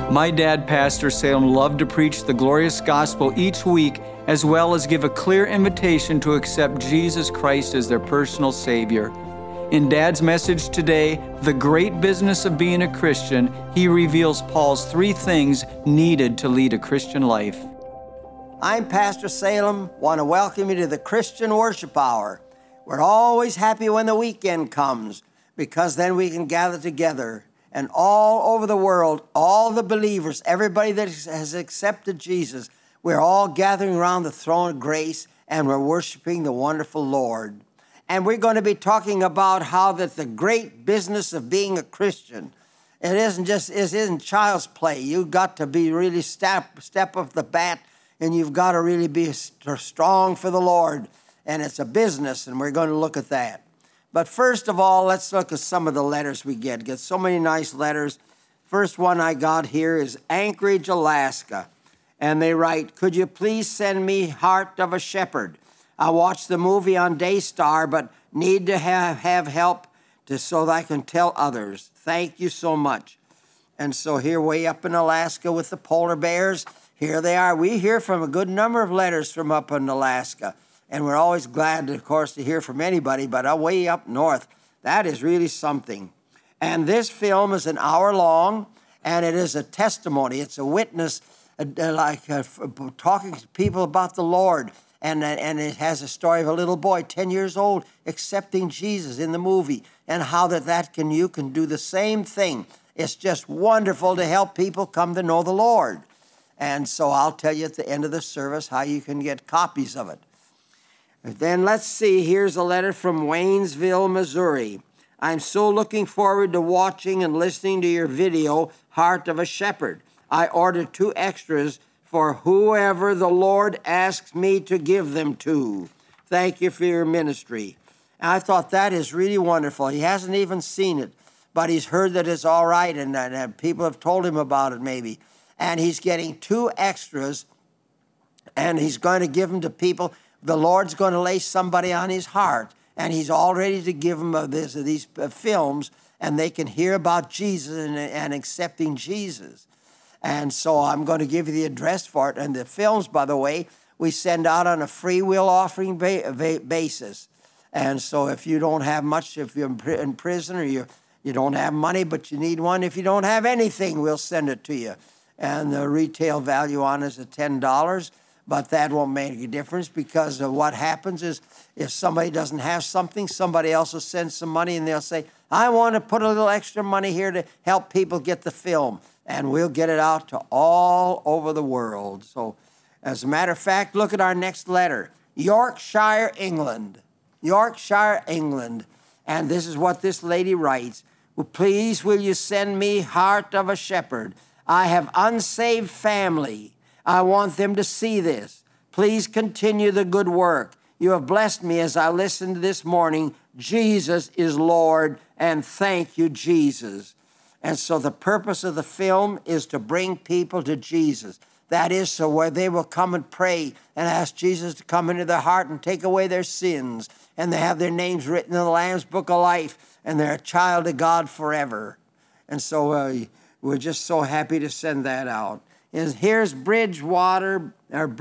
My dad, Pastor Salem, loved to preach the glorious gospel each week, as well as give a clear invitation to accept Jesus Christ as their personal Savior. In Dad's message today, The Great Business of Being a Christian, he reveals Paul's 3 things needed to lead a Christian life. I'm Pastor Salem. Want to welcome you to the Christian Worship Hour. We're always happy when the weekend comes because then we can gather together. And all over the world, all the believers, everybody that has accepted Jesus, we're all gathering around the throne of grace and we're worshiping the wonderful Lord. And we're going to be talking about how that the great business of being a Christian, it isn't child's play. You've got to be really step up the bat, and you've got to really be strong for the Lord. And it's a business, and we're going to look at that. But first of all, let's look at some of the letters we get. Get so many nice letters. First one I got here is Anchorage, Alaska. And they write, could you please send me Heart of a Shepherd? I watched the movie on Daystar, but need to have help so that I can tell others. Thank you so much. And so here way up in Alaska with the polar bears, here they are. We hear from a good number of letters from up in Alaska. And we're always glad, of course, to hear from anybody, but way up north, that is really something. And this film is an hour long, and it is a testimony. It's a witness, talking to people about the Lord. And it has a story of a little boy, 10 years old, accepting Jesus in the movie, and how you can do the same thing. It's just wonderful to help people come to know the Lord. And so I'll tell you at the end of the service how you can get copies of it. Then let's see, here's a letter from Waynesville, Missouri. I'm so looking forward to watching and listening to your video, Heart of a Shepherd. I ordered 2 extras for whoever the Lord asks me to give them to. Thank you for your ministry. And I thought that is really wonderful. He hasn't even seen it, but he's heard that it's all right, and people have told him about it maybe. And he's getting 2 extras, and he's going to give them to people. The Lord's going to lay somebody on his heart, and he's all ready to give them these films, and they can hear about Jesus and accepting Jesus. And so I'm going to give you the address for it. And the films, by the way, we send out on a free will offering basis. And so if you don't have much, if you're in prison or you don't have money, but you need one, if you don't have anything, we'll send it to you. And the retail value on it is at $10. But that won't make a difference, because what happens is if somebody doesn't have something, somebody else will send some money and they'll say, I want to put a little extra money here to help people get the film. And we'll get it out to all over the world. So as a matter of fact, look at our next letter. Yorkshire, England. Yorkshire, England. And this is what this lady writes. Well, please, will you send me Heart of a Shepherd? I have unsaved family. I want them to see this. Please continue the good work. You have blessed me as I listened this morning. Jesus is Lord, and thank you, Jesus. And so the purpose of the film is to bring people to Jesus. That is, so where they will come and pray and ask Jesus to come into their heart and take away their sins. And they have their names written in the Lamb's Book of Life, and they're a child of God forever. And so we're just so happy to send that out. And here's Bridger,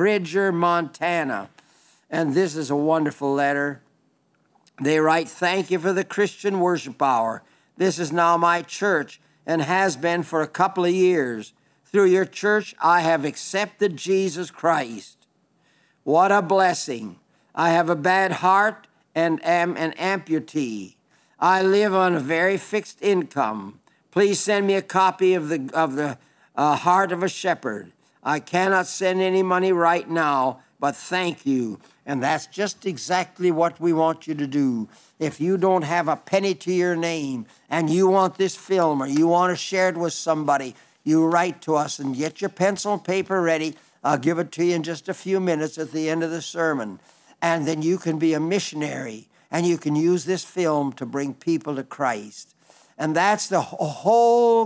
Montana. And this is a wonderful letter. They write, thank you for the Christian Worship Hour. This is now my church and has been for a couple of years. Through your church, I have accepted Jesus Christ. What a blessing. I have a bad heart and am an amputee. I live on a very fixed income. Please send me a copy of the Heart of a Shepherd. I cannot send any money right now, but thank you. And that's just exactly what we want you to do. If you don't have a penny to your name and you want this film or you want to share it with somebody, you write to us and get your pencil and paper ready. I'll give it to you in just a few minutes at the end of the sermon. And then you can be a missionary and you can use this film to bring people to Christ. And that's the whole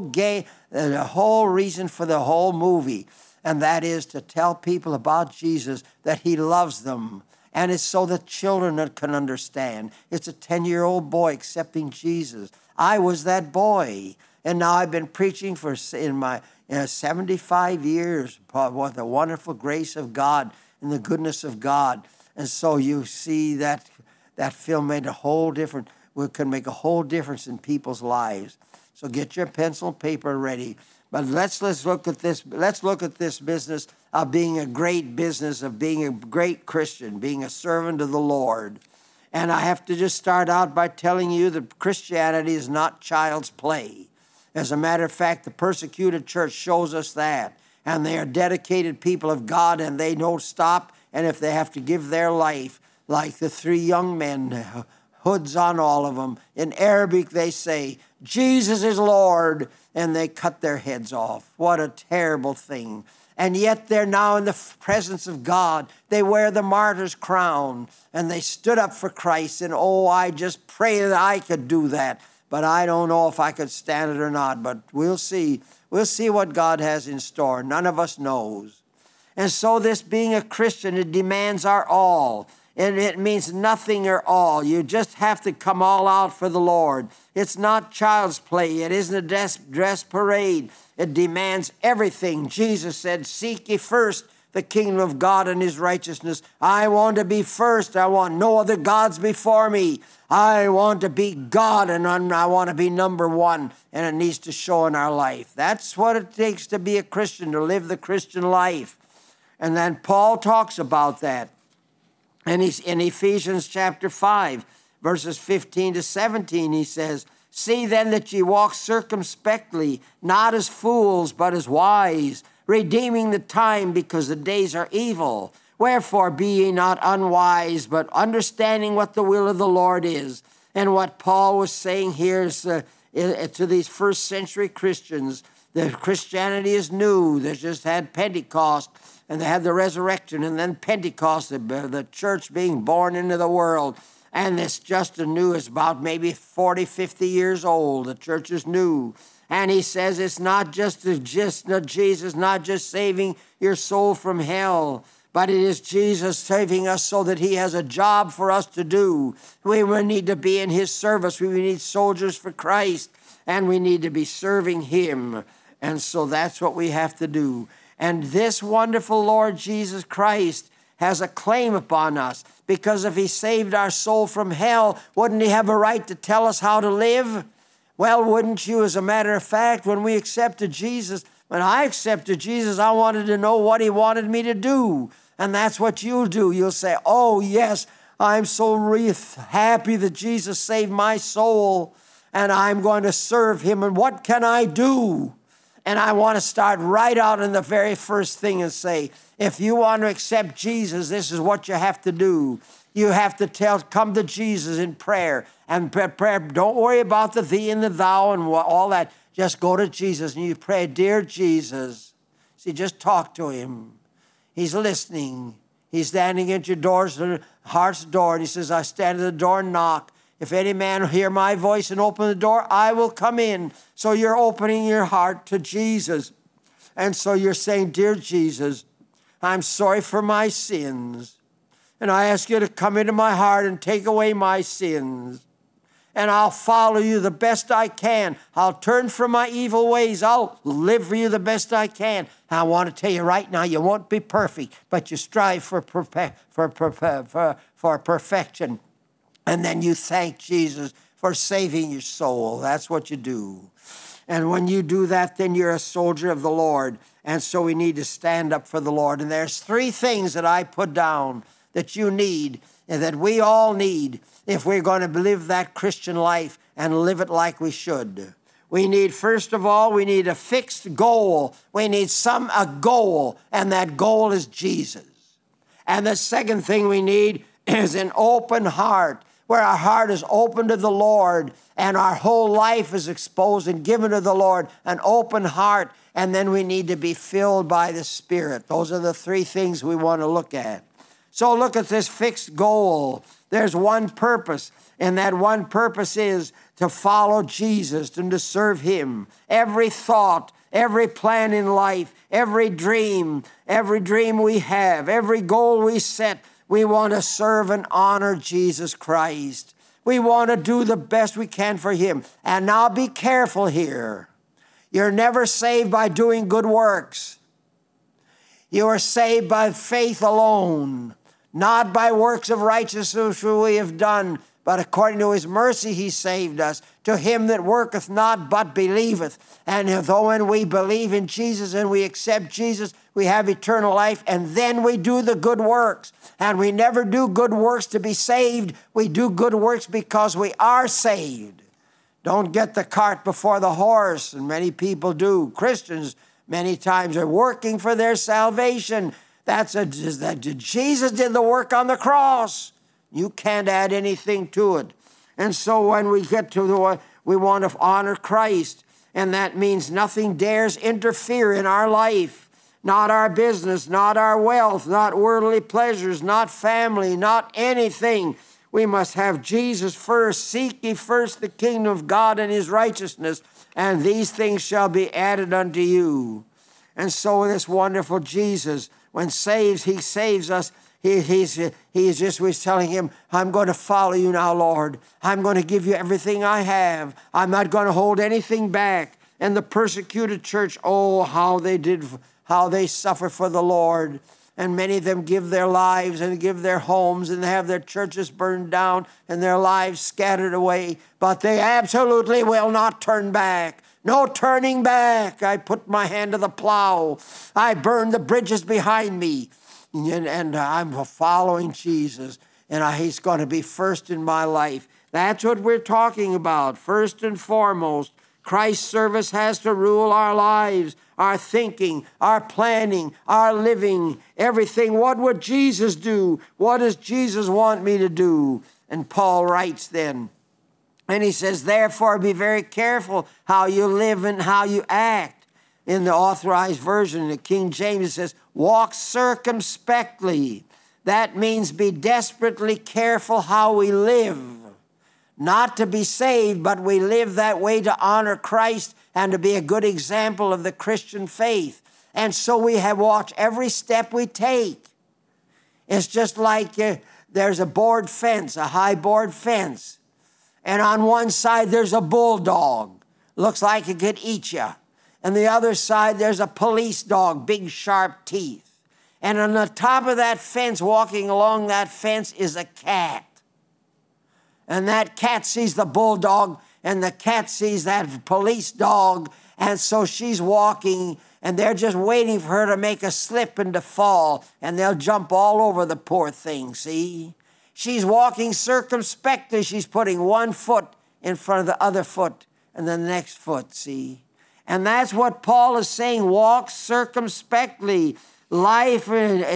reason for the whole movie. And that is to tell people about Jesus, that he loves them. And it's so that children can understand. It's a 10-year-old boy accepting Jesus. I was that boy. And now I've been preaching in 75 years, what the wonderful grace of God and the goodness of God. And so you see that film made can make a whole difference in people's lives. So get your pencil and paper ready. But let's look at this. Let's look at this business of being a great business, of being a great Christian, being a servant of the Lord. And I have to just start out by telling you that Christianity is not child's play. As a matter of fact, the persecuted church shows us that. And they are dedicated people of God, and they don't stop. And if they have to give their life, like the three young men, hoods on all of them, in Arabic they say, Jesus is Lord, and they cut their heads off. What a terrible thing. And yet they're now in the presence of God. They wear the martyr's crown, and they stood up for Christ. And oh, I just pray that I could do that. But I don't know if I could stand it or not. But we'll see. We'll see what God has in store. None of us knows. And so this being a Christian, it demands our all. And it means nothing or all. You just have to come all out for the Lord. It's not child's play. It isn't a dress parade. It demands everything. Jesus said, seek ye first the kingdom of God and his righteousness. I want to be first. I want no other gods before me. I want to be God, and I want to be number one, and it needs to show in our life. That's what it takes to be a Christian, to live the Christian life. And then Paul talks about that. And he's in Ephesians chapter 5, verses 15 to 17, he says, see then that ye walk circumspectly, not as fools, but as wise, redeeming the time, because the days are evil. Wherefore be ye not unwise, but understanding what the will of the Lord is. And what Paul was saying here is to these first century Christians, that Christianity is new. They just had Pentecost, and they had the resurrection, and then Pentecost, the church being born into the world. And it's just new. It's about maybe 40, 50 years old. The church is new. And he says it's not just Jesus, not just saving your soul from hell, but it is Jesus saving us so that he has a job for us to do. We will need to be in his service. We need soldiers for Christ, and we need to be serving him. And so that's what we have to do. And this wonderful Lord Jesus Christ has a claim upon us, because if he saved our soul from hell, wouldn't he have a right to tell us how to live? Well, wouldn't you? As a matter of fact, when I accepted Jesus, I wanted to know what he wanted me to do. And that's what you'll do. You'll say, oh, yes, I'm so happy that Jesus saved my soul, and I'm going to serve him. And what can I do? And I want to start right out in the very first thing and say, if you want to accept Jesus, this is what you have to do. You have to come to Jesus in prayer. And prayer, don't worry about the thee and the thou and all that. Just go to Jesus and you pray, dear Jesus. See, just talk to him. He's listening. He's standing at your heart's door, and he says, I stand at the door and knock. If any man hear my voice and open the door, I will come in. So you're opening your heart to Jesus. And so you're saying, dear Jesus, I'm sorry for my sins. And I ask you to come into my heart and take away my sins. And I'll follow you the best I can. I'll turn from my evil ways. I'll live for you the best I can. I want to tell you right now, you won't be perfect, but you strive for perfection. And then you thank Jesus for saving your soul. That's what you do. And when you do that, then you're a soldier of the Lord. And so we need to stand up for the Lord. And there's three things that I put down that you need and that we all need if we're going to live that Christian life and live it like we should. We need, first of all, we need a fixed goal. We need a goal, and that goal is Jesus. And the second thing we need is an open heart, where our heart is open to the Lord and our whole life is exposed and given to the Lord, an open heart. And then we need to be filled by the Spirit. Those are the three things we want to look at. So look at this fixed goal. There's one purpose, and that one purpose is to follow Jesus and to serve him. Every thought, every plan in life, every dream we have, every goal we set, we want to serve and honor Jesus Christ. We want to do the best we can for him. And now be careful here. You're never saved by doing good works. You are saved by faith alone, not by works of righteousness which we have done, but according to his mercy he saved us. To him that worketh not, but believeth. And though when we believe in Jesus and we accept Jesus, we have eternal life, and then we do the good works. And we never do good works to be saved. We do good works because we are saved. Don't get the cart before the horse, and many people do. Christians many times are working for their salvation. Jesus did the work on the cross. You can't add anything to it. And so when we get to we want to honor Christ, and that means nothing dares interfere in our life. Not our business, not our wealth, not worldly pleasures, not family, not anything. We must have Jesus first. Seek ye first the kingdom of God and his righteousness, and these things shall be added unto you. And so this wonderful Jesus, when he saves us, we're telling him, I'm going to follow you now, Lord. I'm going to give you everything I have. I'm not going to hold anything back. And the persecuted church, oh, how they suffer for the Lord. And many of them give their lives and give their homes and have their churches burned down and their lives scattered away. But they absolutely will not turn back. No turning back. I put my hand to the plow. I burn the bridges behind me. And I'm following Jesus. And he's going to be first in my life. That's what we're talking about. First and foremost, Christ's service has to rule our lives, our thinking, our planning, our living, everything. What would Jesus do? What does Jesus want me to do? And Paul writes then, and he says, therefore be very careful how you live and how you act. In the Authorized Version, the King James, it says, walk circumspectly. That means be desperately careful how we live. Not to be saved, but we live that way to honor Christ and to be a good example of the Christian faith. And so we have watched every step we take. It's just like there's a board fence, a high board fence. And on one side, there's a bulldog. Looks like it could eat you. And the other side, there's a police dog, big sharp teeth. And on the top of that fence, walking along that fence, is a cat. And that cat sees the bulldog, and the cat sees that police dog, and so she's walking, and they're just waiting for her to make a slip and to fall, and they'll jump all over the poor thing, see? She's walking circumspectly. She's putting one foot in front of the other foot, and then the next foot, see? And that's what Paul is saying, walk circumspectly. Life,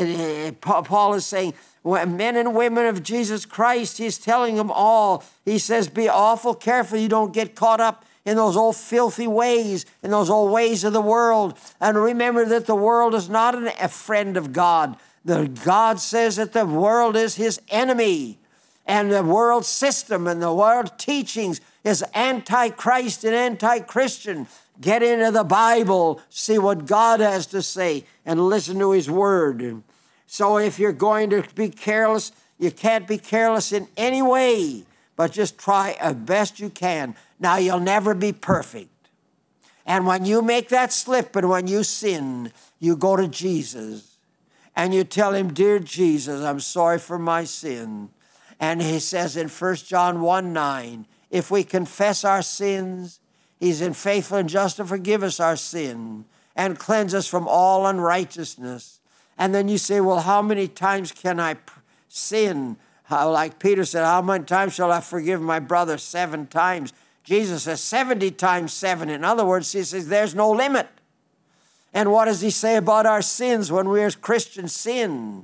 Paul is saying, men and women of Jesus Christ, he's telling them all. He says, be awful careful you don't get caught up in those old filthy ways, in those old ways of the world. And remember that the world is not a friend of God. God says that the world is his enemy. And the world system and the world teachings is anti-Christ and anti-Christian. Get into the Bible, see what God has to say, and listen to his word. So if you're going to be careless, you can't be careless in any way, but just try as best you can. Now, you'll never be perfect. And when you make that slip and when you sin, you go to Jesus and you tell him, dear Jesus, I'm sorry for my sin. And he says in 1 John 1:9, if we confess our sins, he's faithful and just to forgive us our sin and cleanse us from all unrighteousness. And then you say, well, how many times can I sin? Like Peter said, how many times shall I forgive my brother? 7 times. Jesus says 70 times 7. In other words, he says there's no limit. And what does he say about our sins when we as Christians sin?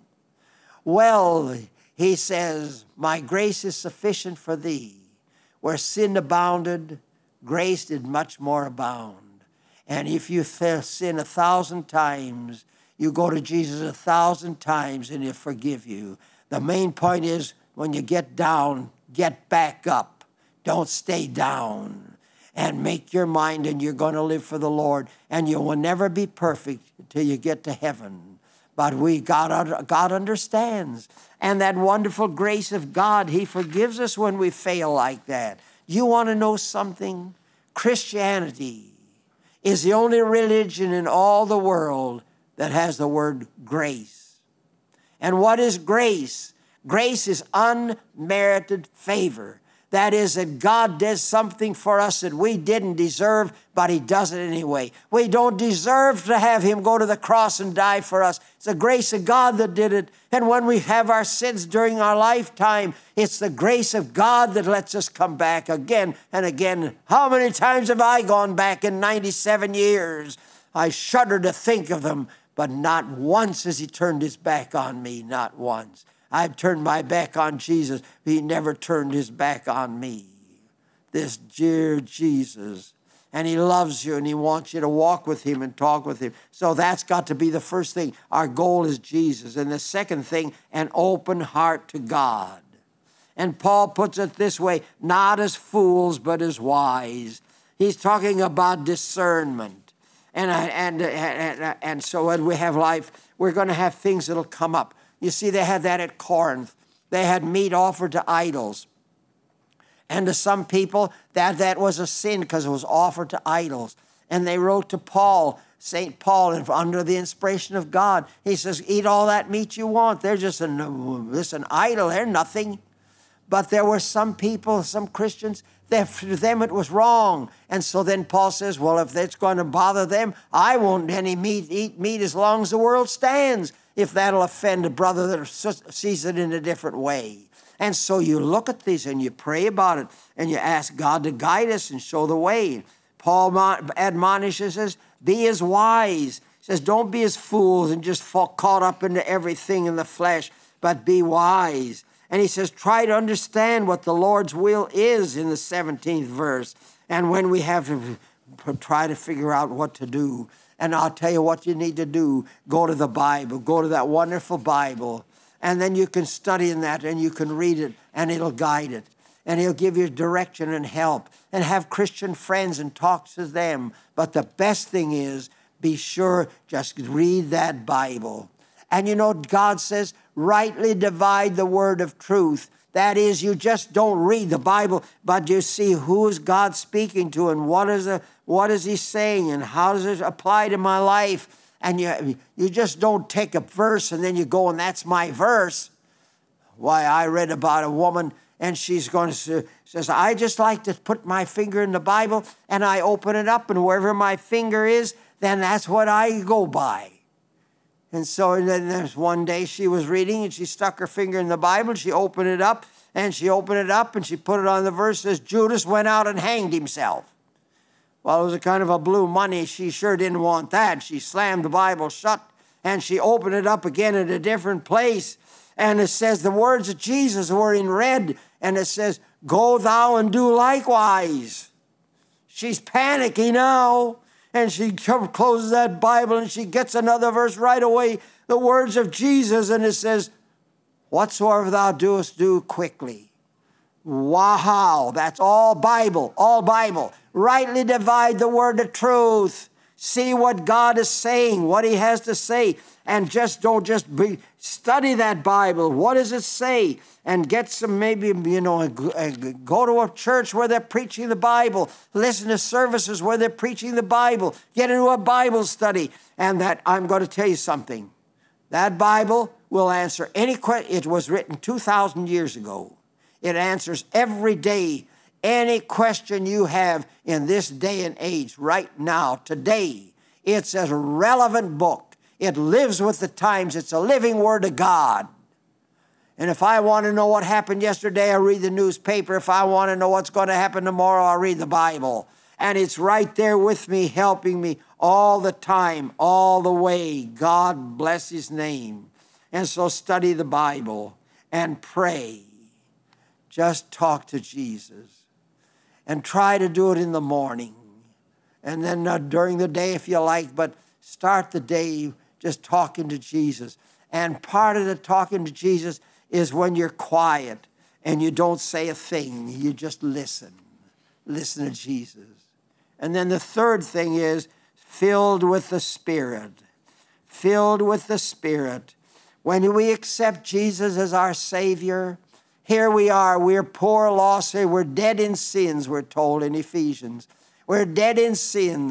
Well, he says, my grace is sufficient for thee. Where sin abounded, grace did much more abound. And if you sin 1,000 times, you go to Jesus 1,000 times and he'll forgive you. The main point is when you get down, get back up. Don't stay down. And make your mind and you're going to live for the Lord. And you will never be perfect until you get to heaven. But God understands. And that wonderful grace of God, he forgives us when we fail like that. You want to know something? Christianity is the only religion in all the world that has the word grace. And what is grace? Grace is unmerited favor. That is, that God does something for us that we didn't deserve, but He does it anyway. We don't deserve to have Him go to the cross and die for us. It's the grace of God that did it. And when we have our sins during our lifetime, it's the grace of God that lets us come back again and again. How many times have I gone back in 97 years? I shudder to think of them, but not once has He turned His back on me, not once. I've turned my back on Jesus. He never turned His back on me. This dear Jesus. And He loves you and He wants you to walk with Him and talk with Him. So that's got to be the first thing. Our goal is Jesus. And the second thing, an open heart to God. And Paul puts it this way, not as fools, but as wise. He's talking about discernment. And so when we have life, we're going to have things that'll come up. You see, they had that at Corinth. They had meat offered to idols. And to some people, that was a sin because it was offered to idols. And they wrote to Paul, St. Paul, under the inspiration of God. He says, eat all that meat you want. They're just an idol. They're nothing. But there were some people, some Christians, that for them it was wrong. And so then Paul says, well, if that's going to bother them, I won't eat meat as long as the world stands, if that'll offend a brother that sees it in a different way. And so you look at these and you pray about it and you ask God to guide us and show the way. Paul admonishes us, be as wise. He says, don't be as fools and just caught up into everything in the flesh, but be wise. And he says, try to understand what the Lord's will is in the 17th verse. And when we have to try to figure out what to do, and I'll tell you what you need to do. Go to the Bible. Go to that wonderful Bible. And then you can study in that and you can read it and it'll guide it. And He'll give you direction and help. And have Christian friends and talk to them. But the best thing is, be sure, just read that Bible. And you know, God says, rightly divide the word of truth. That is, you just don't read the Bible, but you see who is God speaking to and what is He saying and how does it apply to my life. And you just don't take a verse and then you go, and that's my verse. Why, I read about a woman and she's going to says, I just like to put my finger in the Bible and I open it up, and wherever my finger is, then that's what I go by. And so then there's one day she was reading and she stuck her finger in the Bible. She opened it up and she put it on the verse that says, Judas went out and hanged himself. Well, it was a kind of a blue money. She sure didn't want that. She slammed the Bible shut and she opened it up again at a different place. And it says the words of Jesus were in red. And it says, go thou and do likewise. She's panicking now. And she closes that Bible and she gets another verse right away, the words of Jesus, and it says, whatsoever thou doest, do quickly. Wow, that's all Bible, all Bible. Rightly divide the word of truth. See what God is saying, what He has to say, and don't study that Bible. What does it say? And get some, maybe, go to a church where they're preaching the Bible. Listen to services where they're preaching the Bible. Get into a Bible study. And that, I'm going to tell you something. That Bible will answer any question. It was written 2,000 years ago. It answers every day any question you have in this day and age, right now, today. It's a relevant book. It lives with the times. It's a living Word of God. And if I want to know what happened yesterday, I read the newspaper. If I want to know what's going to happen tomorrow, I'll read the Bible. And it's right there with me, helping me all the time, all the way. God bless His name. And so study the Bible and pray. Just talk to Jesus. And try to do it in the morning. And then during the day if you like, but start the day just talking to Jesus. And part of the talking to Jesus is when you're quiet and you don't say a thing. You just listen. Listen to Jesus. And then the third thing is filled with the Spirit. Filled with the Spirit. When we accept Jesus as our Savior, here we are. We're poor, lost. We're dead in sins, we're told in Ephesians. We're dead in sins.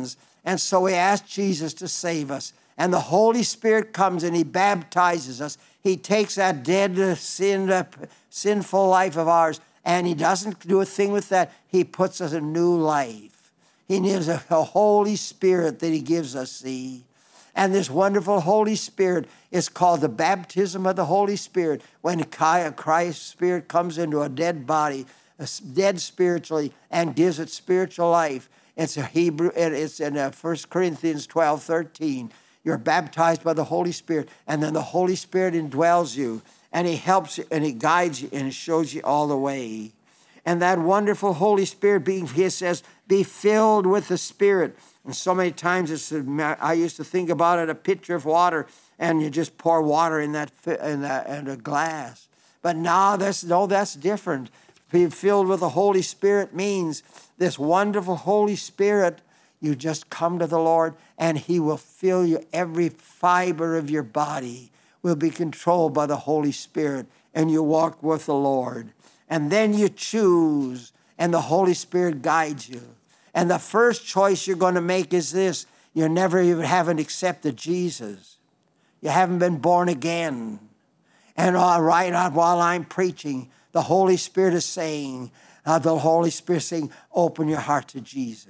And so we ask Jesus to save us. And the Holy Spirit comes and he baptizes us. He takes that dead, sinful life of ours, and he doesn't do a thing with that. He puts us a new life. He gives a Holy Spirit that he gives us, see. And this wonderful Holy Spirit is called the baptism of the Holy Spirit. When Christ's Spirit comes into a dead body, dead spiritually, and gives it spiritual life. It's in 1 Corinthians 12:13. You're baptized by the Holy Spirit, and then the Holy Spirit indwells you, and he helps you, and he guides you, and he shows you all the way. And that wonderful Holy Spirit, he says, be filled with the Spirit. And so many times I used to think about it, a pitcher of water, and you just pour water in a glass. But now that's different. Being filled with the Holy Spirit means this wonderful Holy Spirit, you just come to the Lord and he will fill you. Every fiber of your body will be controlled by the Holy Spirit, and you walk with the Lord. And then you choose, and the Holy Spirit guides you. And the first choice you're going to make is this. You haven't accepted Jesus. You haven't been born again. And while I'm preaching, the Holy Spirit is saying, open your heart to Jesus.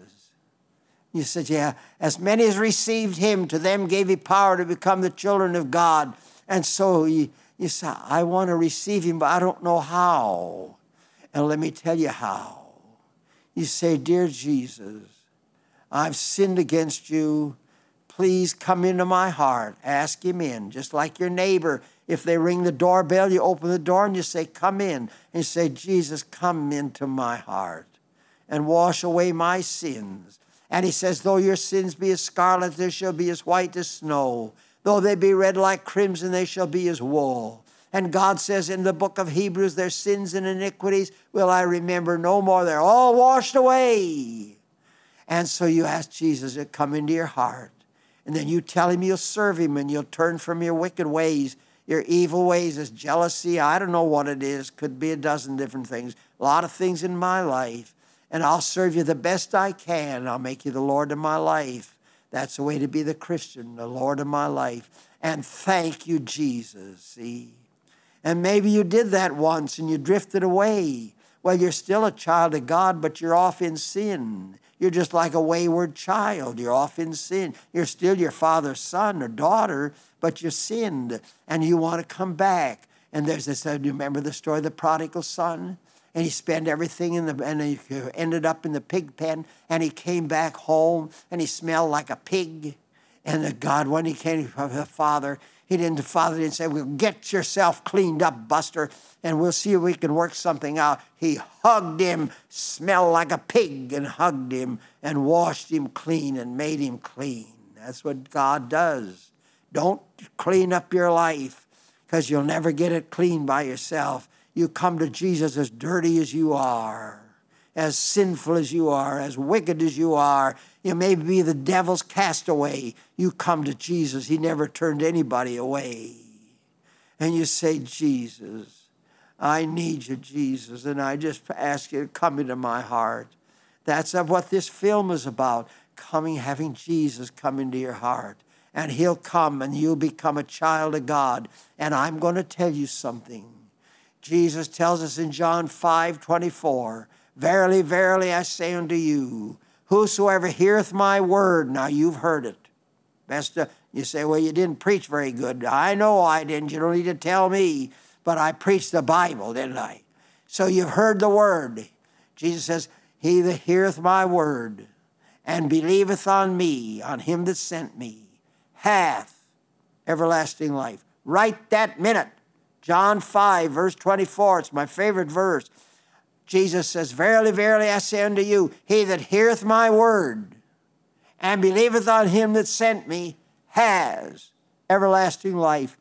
You said, yeah, as many as received him, to them gave he power to become the children of God. And so you say, I want to receive him, but I don't know how. And let me tell you how. You say, dear Jesus, I've sinned against you. Please come into my heart. Ask him in, just like your neighbor. If they ring the doorbell, you open the door and you say, come in. And you say, Jesus, come into my heart and wash away my sins. And he says, though your sins be as scarlet, they shall be as white as snow. Though they be red like crimson, they shall be as wool. And God says in the book of Hebrews, their sins and iniquities will I remember no more. They're all washed away. And so you ask Jesus to come into your heart. And then you tell him you'll serve him and you'll turn from your wicked ways, your evil ways, as jealousy. I don't know what it is. Could be a dozen different things. A lot of things in my life. And I'll serve you the best I can. I'll make you the Lord of my life. That's the way to be the Christian, the Lord of my life. And thank you, Jesus, see. And maybe you did that once and you drifted away. Well, you're still a child of God, but you're off in sin. You're just like a wayward child. You're off in sin. You're still your father's son or daughter, but you sinned and you want to come back. And there's this, do you remember the story of the prodigal son? And he spent everything and he ended up in the pig pen, and he came back home and he smelled like a pig. And God, when he came from the father didn't say, well, get yourself cleaned up, Buster, and we'll see if we can work something out. He hugged him, smelled like a pig, and hugged him and washed him clean and made him clean. That's what God does. Don't clean up your life, because you'll never get it clean by yourself. You come to Jesus as dirty as you are, as sinful as you are, as wicked as you are. You may be the devil's castaway. You come to Jesus. He never turned anybody away. And you say, Jesus, I need you, Jesus, and I just ask you to come into my heart. That's what this film is about, having Jesus come into your heart. And he'll come and you'll become a child of God. And I'm going to tell you something. Jesus tells us in John 5:24, verily, verily, I say unto you, whosoever heareth my word, now you've heard it. You say, well, you didn't preach very good. I know I didn't. You don't need to tell me. But I preached the Bible, didn't I? So you've heard the word. Jesus says, he that heareth my word and believeth on me, on him that sent me, hath everlasting life. Right that minute. John 5, verse 24, it's my favorite verse. Jesus says, verily, verily, I say unto you, he that heareth my word and believeth on him that sent me has everlasting life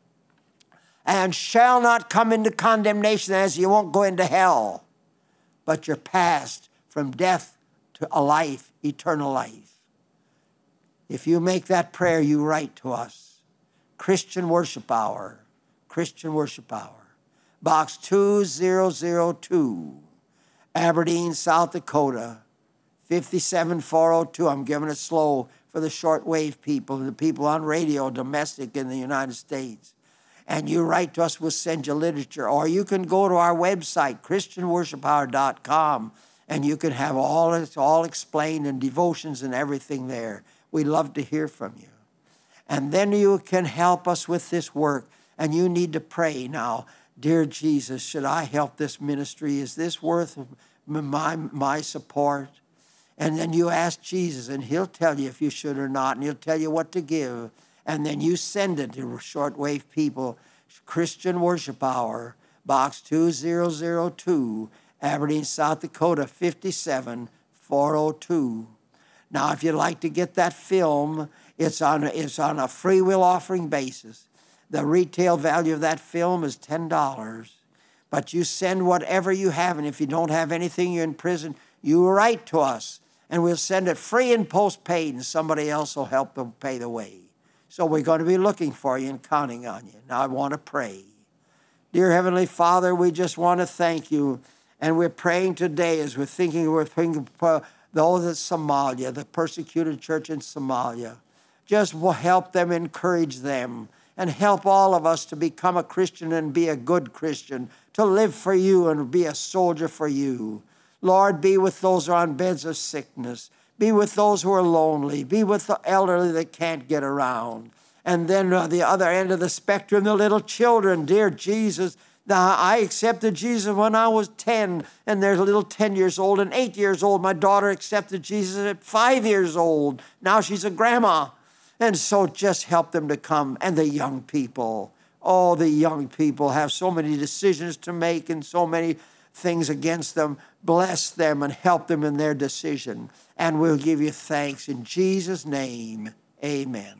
and shall not come into condemnation, as you won't go into hell, but you're passed from death to a life, eternal life. If you make that prayer, you write to us. Christian Worship Hour. Christian Worship Hour, Box 2002, Aberdeen, South Dakota, 57402. I'm giving it slow for the shortwave people, the people on radio, domestic in the United States. And you write to us, we'll send you literature. Or you can go to our website, ChristianWorshipHour.com, and you can have it's all explained and devotions and everything there. We'd love to hear from you. And then you can help us with this work. And you need to pray now, dear Jesus, should I help this ministry? Is this worth my support? And then you ask Jesus, and he'll tell you if you should or not, and he'll tell you what to give. And then you send it to shortwave people, Christian Worship Hour, Box 2002, Aberdeen, South Dakota, 57402. Now, if you'd like to get that film, it's on a free will offering basis. The retail value of that film is $10. But you send whatever you have, and if you don't have anything, you're in prison, you write to us, and we'll send it free and postpaid, and somebody else will help them pay the way. So we're going to be looking for you and counting on you. Now I want to pray. Dear Heavenly Father, we just want to thank you. And we're praying today as we're thinking for those in Somalia, the persecuted church in Somalia. Just help them, encourage them, and help all of us to become a Christian and be a good Christian, to live for you and be a soldier for you. Lord, be with those who are on beds of sickness. Be with those who are lonely. Be with the elderly that can't get around. And then the other end of the spectrum, the little children. Dear Jesus, I accepted Jesus when I was 10, and there's a little 10 years old and 8 years old. My daughter accepted Jesus at 5 years old. Now she's a grandma. And so just help them to come. And the young people. Oh, the young people have so many decisions to make and so many things against them. Bless them and help them in their decision. And we'll give you thanks in Jesus' name. Amen.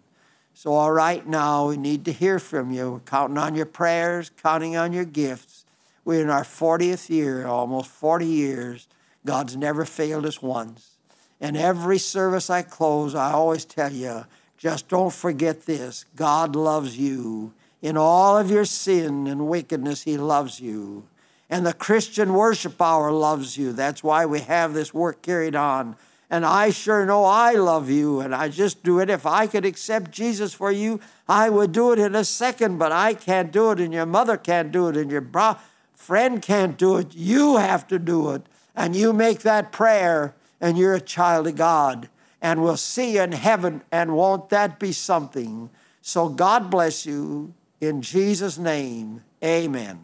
So, all right, now we need to hear from you. We're counting on your prayers, counting on your gifts. We're in our 40th year, almost 40 years. God's never failed us once. And every service I close, I always tell you, just don't forget this. God loves you. In all of your sin and wickedness, he loves you. And the Christian Worship Hour loves you. That's why we have this work carried on. And I sure know I love you, and I just do it. If I could accept Jesus for you, I would do it in a second, but I can't do it, and your mother can't do it, and your friend can't do it. You have to do it, and you make that prayer, and you're a child of God, and we'll see you in heaven, and won't that be something? So God bless you. In Jesus' name, amen.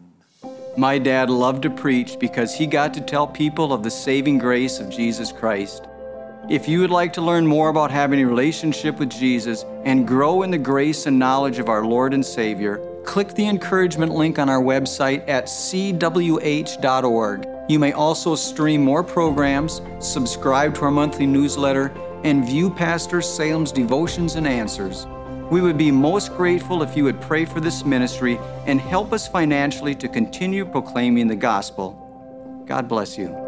My dad loved to preach because he got to tell people of the saving grace of Jesus Christ. If you would like to learn more about having a relationship with Jesus and grow in the grace and knowledge of our Lord and Savior, click the encouragement link on our website at cwh.org. You may also stream more programs, subscribe to our monthly newsletter, and view Pastor Salem's devotions and answers. We would be most grateful if you would pray for this ministry and help us financially to continue proclaiming the gospel. God bless you.